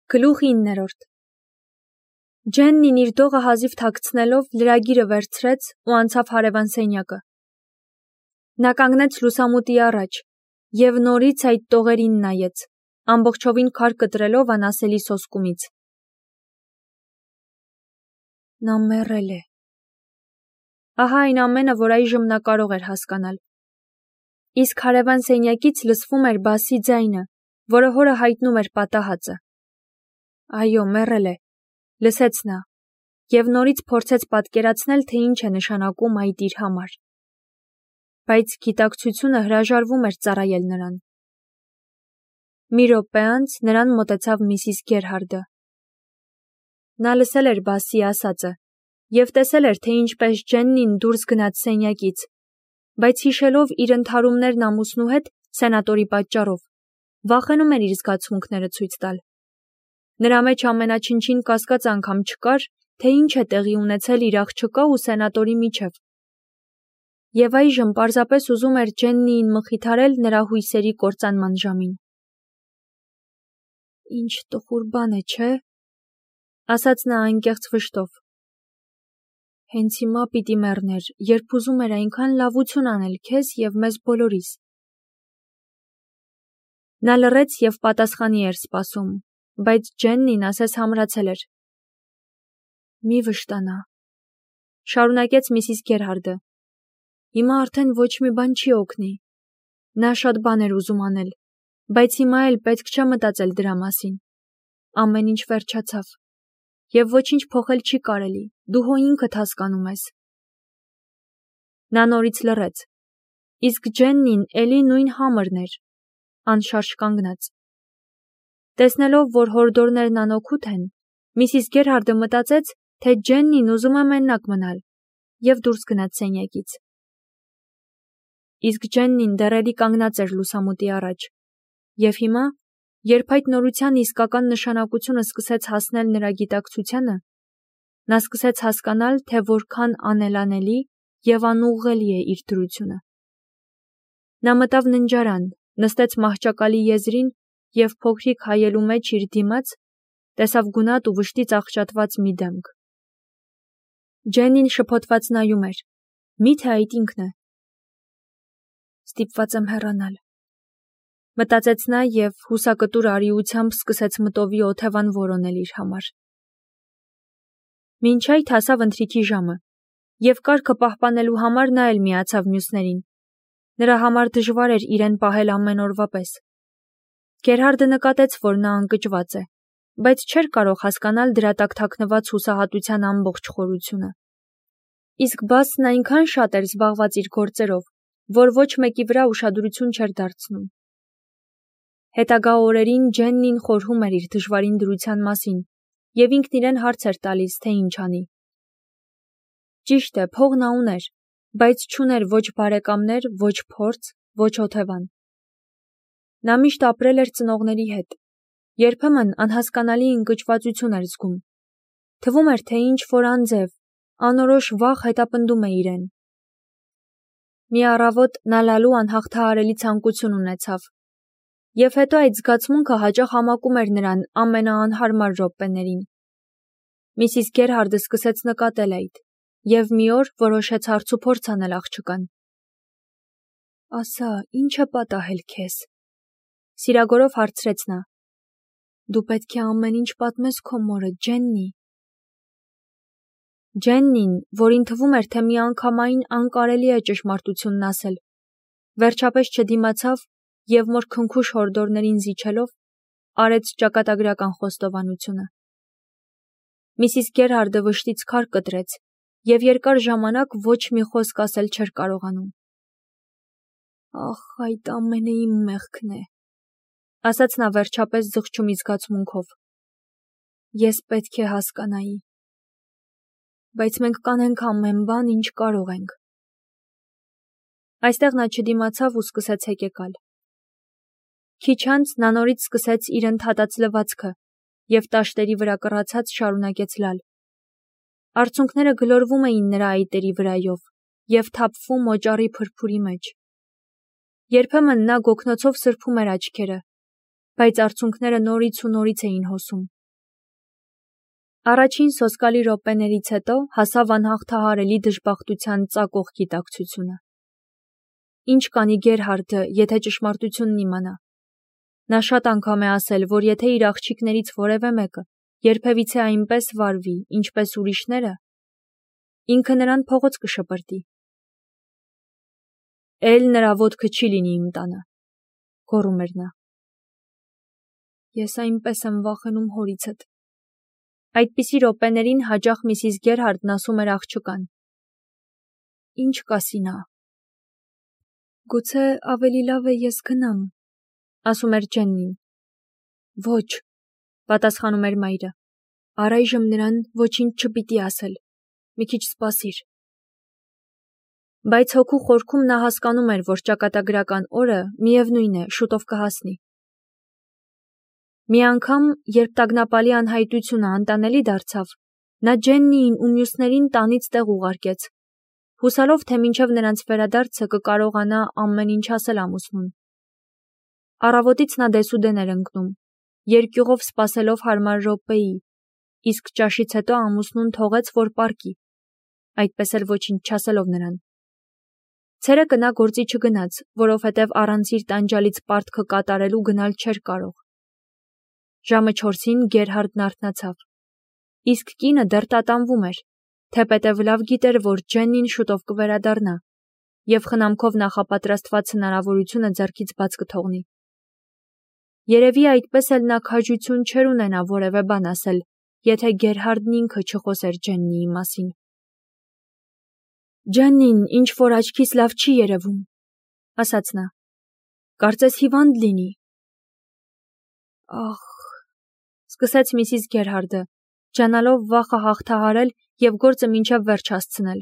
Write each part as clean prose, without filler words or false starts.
Գլուխ 9-րդ Ջեննին իր դողը հազիվ թաքցնելով լրագիրը վերցրեց ու անցավ հարևան սենյակը։ Նա կանգնեց լուսամուտի առաջ և նորից այդ տողերին նայեց, ամբողջովին քար կտրելով անասելի սոսկումից։ Նա մեռել է։ Ահա այն ամենը, որ այժմ նա կարող էր հասկանալ։ Իսկ հարևան սենյակից լսվում էր բասի ձայնը, որը հորը հայտնում էր պատահածը։ Այո, մեռել է, լսեց նա, և նորից փորձեց պատկերացնել, թե ինչ է նշանակում այդ իր համար։ Բայց գիտակցությունը հրաժարվում էր ծառայել նրան։ Մի րոպե անց նրան մոտեցավ Միսիս Գերհարդը։ Նա լսել էր բասի ասածը և տեսել էր, թե ինչպես Ջեննին դուրս գնաց սենյակից, բայց հիշելով իր ընդհարումներն ամուսնու հետ սենատորի պատճառով, վախենում էր իր զգացմունքները ցույց տալ։ Նրա մեջ ամենաչնչին կասկած անգամ չկար, թե ինչ է տեղի ունեցել իր աղջկա ու սենատորի միջև։ Եվ այժմ պարզապես ուզում էր Ջեննիին մխիթարել նրա հույսերի կործանման ժամին։ Ինչ տխուր բան է, չէ՞, ասաց նա անկեղծ վշտով։ Հենց հիմա պիտի մեռներ, երբ ուզում էր այնքան լավություն անել քեզ և մեզ բոլորիս։ Նա լռեց և պատասխանի էր սպասում, բայց Ջեննին ասես համրացել էր։ Մի վշտանա, շարունակեց Միսիս Գերհարդը։ Հիմա արդեն ոչ մի բան չի օգնի։ Նա շատ բան էր ուզում անել, բայց հիմա էլ պետք չէ մտածել դրա մասին։ Ամեն ինչ վերջացավ, և ոչինչ փոխել չի կարելի, դու հո ինքդ հասկանում ես։ Նա նորից լռեց, իսկ Ջեննին էլի նույն համրն էր, անշարժ կանգնած։ Տեսնելով, որ հորդորներն անօգուտ են, Միսիս Գերհարդը մտածեց, թե Ջեննին ուզում է մենակ մնալ, և դուրս գնաց սենյակից։ Իսկ Ջեննին դեռ էլի կանգնած էր լուսամուտի առաջ, և հիմա, երբ այդ նորության իսկական նշանակությունը սկսեց հասնել նրա գիտակցությանը, նա սկսեց հասկանալ, թե որքան անելանելի և անուղղելի է իր դրությունը։ Նա մտավ ննջարան, նստեց մահճակալի եզրին և փոքրիկ հայելու մեջ իր դիմաց տեսավ գունատ ու վշտից աղճատված մի դեմք։ Ջեննին շփոթված նայում էր, միթե այդ ինքն է։ Ստիպված եմ հեռանալ, մտածեց նա և հուսակտուր արիությամբ սկսեց մտովի օթևան որոնել իր համար։ Մինչ այդ հասավ ընթրիքի ժամը, և կարգը պահպանելու համար նա էլ միացավ մյուսներին։ Նրա համար դժվար էր իրեն պահել ամեն օրվա պես։ Գերհարդը նկատեց, որ նա ընկճված է, բայց չէր կարող հասկանալ դրա տակ թաքնված հուսահատության ամբողջ խորությունը։ Իսկ Բասն այնքան շատ էր զբաղված իր գործերով, որ ոչ մեկի վրա ուշադրություն չէր դարձնում։ Հետագա օրերին Ջեննին խորհում էր իր դժվարին դրության մասին, և ինքն իրեն հարց էր տալիս, թե ինչ անի։ Ճիշտ է, փող նա ուներ, բայց չուներ ոչ բարեկամներ, ոչ փորձ, ոչ օթևան։ Նա միշտ ապրել էր ծնողների հետ։ Երբեմն անհասկանալի ընկճվածություն էր զգում։ Թվում էր, թե ինչ-որ անձև, անորոշ վախ հետապնդում է իրեն։ Մի առավոտ նա լալու անհաղթահարելի ցանկություն ունեցավ, և հետո այդ զգացմունքը հաճախ համակում էր նրան ամենաանհարմար րոպեներին։ Միսիս Գերհարդը սկսեց նկատել այդ, և մի օր որոշեց հարցուփորձ անել աղջկան։ Ասա, ինչ է պատահել քեզ, սիրագորով հարցրեց նա։ Դու պետք է ամեն ինչ պատմես քո մորը, Ջեննի։ Ջեննին, որին թվում էր, թե միանգամայն անկարելի է ճշմարտությունն ասել, վերջապես չդիմացավ և մորքնքուշ հորդորներին զիջելով, արեց ճակատագրական խոստովանությունը։ Միսիս Գերհարդը վշտից քար կտրեց և երկար ժամանակ ոչ մի խոսք ասել չէր կարողանում։ Ախ, այդ ամենը իմ մեղքն է, ասաց նա վերջապես զղջումի զգացմունքով։ Ես պետք է հասկանայի։ Բայց մենք կանենք ամեն բան, ինչ կարող ենք։ Այստեղ նա չդիմացավ ու սկսեց հեկեկալ։ Քիչ անց նա նորից սկսեց իր ընդհատած լվացքը և տաշտերի վրա կռացած շարունակեց լալ։ Արցունքները գլորվում էին նրա այտերի վրայով և թափվում օճառի փրփուրի մեջ։ Երբեմն նա գոգնոցով սրբում էր աչքերը, բայց արցունքները նորից ու նորից էին հոսում։ Առաջին սոսկալի րոպեներից հետո հասավ անհաղթահարելի դժբախտության ծակող գիտակցությունը։ Ինչ կանի Գերհարդը, եթե ճշմարտությունն իմանա։ Նա շատ անգամ է ասել, որ եթե իր աղջիկներից որևէ մեկը երբևիցե այնպես վարվի, ինչպես ուրիշները, ինքը նրան փողոց կշպրտի։ Էլ նրա ոտքը չի լինի իմ տանը, գոռում էր նա։ Ես այնպես եմ վախենում հորիցդ։ Այդպիսի րոպեներին հաճախ Միսիս Գերհարդն ասում էր աղջկան. Ինչ կասի նա։ Գուցե ավելի լավ է ես գնամ, ասում էր Ջեննին։ Ոչ, պատասխանում էր մայրը, առայժմ նրան ոչինչ չպիտի ասել, մի քիչ սպասիր։ Բայց հոգու խորքում նա հասկանում էր, որ ճակատագրական օրը միևնույն է, շուտով կհասնի։ Մի անգամ, երբ տագնապալի անհայտությունը անտանելի դարձավ, նա Ջեննիին ու մյուսներին տանից տեղ ուղարկեց, հուսալով, թե մինչև նրանց վերադարձը կկարողանա ամեն ինչ ասել ամուսնուն։ Առավոտից նա դեսուդեն էր ընկնում, երկյուղով սպասելով հարմար րոպեի, իսկ ճաշից հետո ամուսնուն թողեց, որ պառկի, այդպես էլ ոչինչ չասելով նրան։ Ցերեկը նա գործի չգնաց, որովհետև առանց իր տանջալից պարտքը կատարելու գնալ չէր կարող։ Ժամը 4-ին Գերհարդն արթնացավ, իսկ կինը դեռ տատանվում էր, թեպետև լավ գիտեր, որ Ջեննին շուտով կվերադառնա, և խնամքով նախապատրաստված հնարավորությունը ձեռքից բաց կթողնի։ Երևի այդպես էլ նա քաջություն չէր ունենա որևէ բան ասել, եթե Գերհարդն ինքը չխոսեր Ջեննիի մասին։ Ջեննին ինչ-որ աչքիս լավ չի երևում, ասաց նա, կարծես հիվանդ լինի։ Ախ, սկսեց Միսիս Գերհարդը, ջանալով վախը հաղթահարել և գործը մինչև վերջ հասցնել։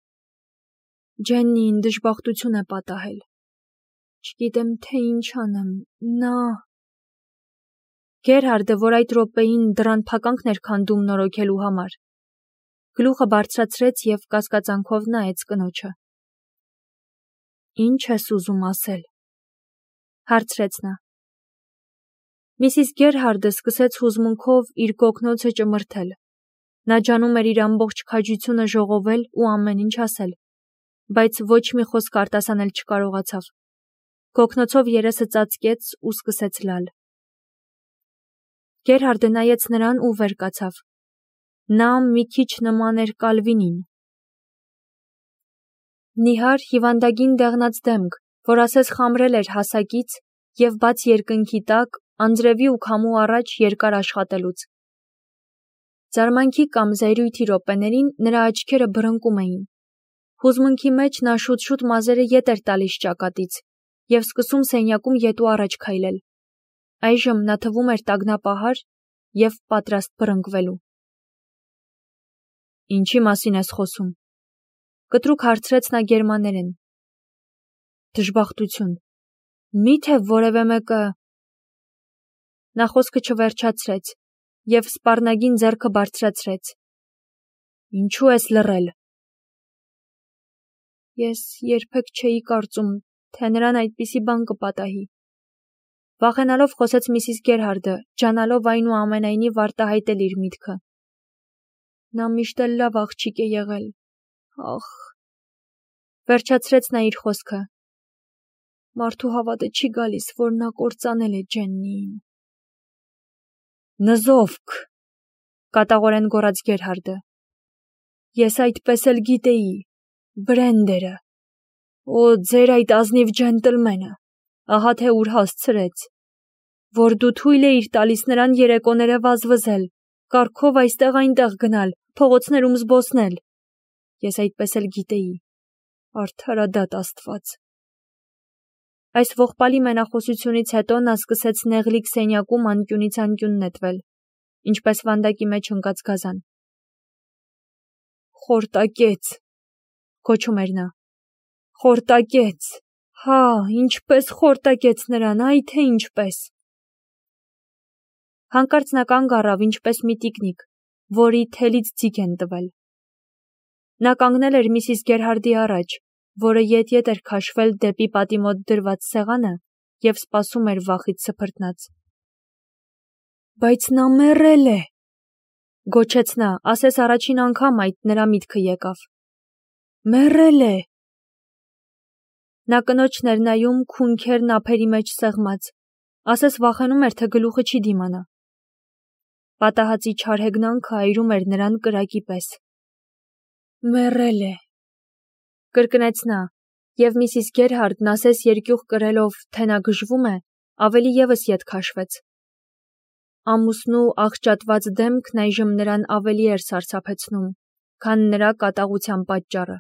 Ջեննին դժբախտություն է պատահել։ Չգիտեմ, թե ինչ անեմ, նա… Գերհարդը, որ այդ րոպեին դռան փականքն էր քանդում նորոգելու համար, գլուխը բարձրացրեց և կասկածանքով նայեց կնոջը։ Ինչ ես ուզում ասել, հարցրեց նա։ Միսիս Գերհարդը սկսեց հուզմունքով իր կոկնոցը ճմրթել։ Նա ջանում էր իր ամբողջ քաջությունը ժողովել ու ամեն ինչ ասել, բայց ոչ մի խոսք արտասանել չկարողացավ։ Կոկնոցով երեսը ծածկեց ու սկսեց լալ։ Գերհարդը նայեց նրան ու վեր կացավ։ Նա մի քիչ նման էր Կալվինին։ Նիհար հիվանդագին դեղնած դեմք, որ ասես խամրել էր հասակից և բաց երկնքի տակ, անձրևի ու քամու առաջ երկար աշխատելուց։ Զարմանքի կամ զայրույթի րոպեներին նրա աչքերը բռնկում էին։ Հուզմունքի մեջ նա շուտ-շուտ մազերը ետ էր տալիս ճակատից և սկսում սենյակում ետ ու առաջ քայլել։ Այժմ նա թվում էր տագնապահար և պատրաստ բռնկվելու։ Ինչի մասին ես խոսում, կտրուկ հարցրեց նա գերմաներեն։ Դժբախտություն, միթե որևէ մեկը… Նա խոսքը չվերջացրեց և սպառնագին ձեռքը բարձրացրեց։ Ինչու ես լռել։ Ես երբեք չէի կարծում, թե նրան այդպիսի բան կպատահի։ Վախենալով խոսեց Միսիս Գերհարդը, ջանալով այնուամենայնիվ արտահայտել իր միտքը։ Նա միշտ էլ լավ աղջիկ է եղել, ախ… Վերջացրեց նա իր խոսքը։ Մարդու հավատը չի գալիս, որ նա կործանել է Ջեննիին։ Նզովք, կատաղորեն գոռաց Գերհարդը։ Ես այդպես էլ գիտեի, Բրենդերը։ Օ, ձեր այդ ազնիվ ջենտլմենը, ահա թե ուր հասցրեց, որ դու թույլ էիր տալիս նրան երեկոները վազվզել, կառքով այստեղ-այնտեղ գնալ, փողոցներում զբոսնել։ Ես այդպես էլ գիտեի, արդարադատ Աստված։ Այս ողբալի մենախոսությունից հետո նա սկսեց նեղլիկ սենյակում անկյունից անկյուն նետվել, ինչպես վանդակի մեջ ընկած գազան։ Խորտակեց, գոչում էր նա։ Խորտակեց, հա, ինչպես խորտակեց նրան, այ թե ինչպես։ Հանկարծ նա կանգ առավ ինչպես մի տիկնիկ, որի թելից ձիգ են տվել։ Նա կանգնել էր Միսիս Գերհարդի առաջ, որը ետ-ետ էր քաշվել դեպի պատի մոտ դրված սեղանը և սպասում էր վախից սփրտնած։ Բայց նա մեռել է, Գոչեց նա, ասես առաջին անգամ այդ նրա միտքը եկավ։ Մեռել է։ Նա կնոջն էր նայում քունքերն ափերի մեջ սեղմած, ասես վախենում էր, թե գլուխը չի դիմանա։ Պատահածի չար հեգնանքը այրում էր նրան կրակի պես։ Մեռել է, կրկնեց նա, և Միսիս Գերհարդն ասես երկյուղ կրելով, թե նա գժվում է, ավելի ևս ետ քաշվեց։ Ամուսնու աղճատված դեմքն այժմ նրան ավելի էր սարսափեցնում, քան նրա կատաղության պատճառը։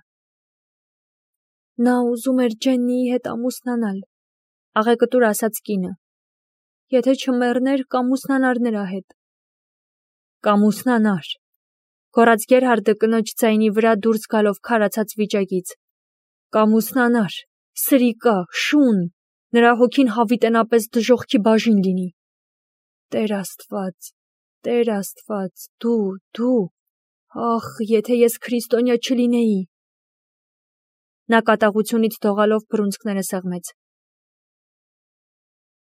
Նա ուզում էր Ջեննիի հետ ամուսնանալ, աղեկտուր ասաց կինը։ Եթե չմեռներ, կամուսնանար նրա հետ։ Կամուսնանար, գոռաց Գերհարդը կնոջ ձայնի վրա դուրս գալով քարացած վիճակից։ Կամուսնանար, սրիկա, շուն, նրա հոգին հավիտենապես դժոխքի բաժին լինի։ Տեր Աստված, դու, ախ, եթե ես քրիստոնյա չլինեի։ Նա կատաղությունից դողալով բռունցքները սեղմեց։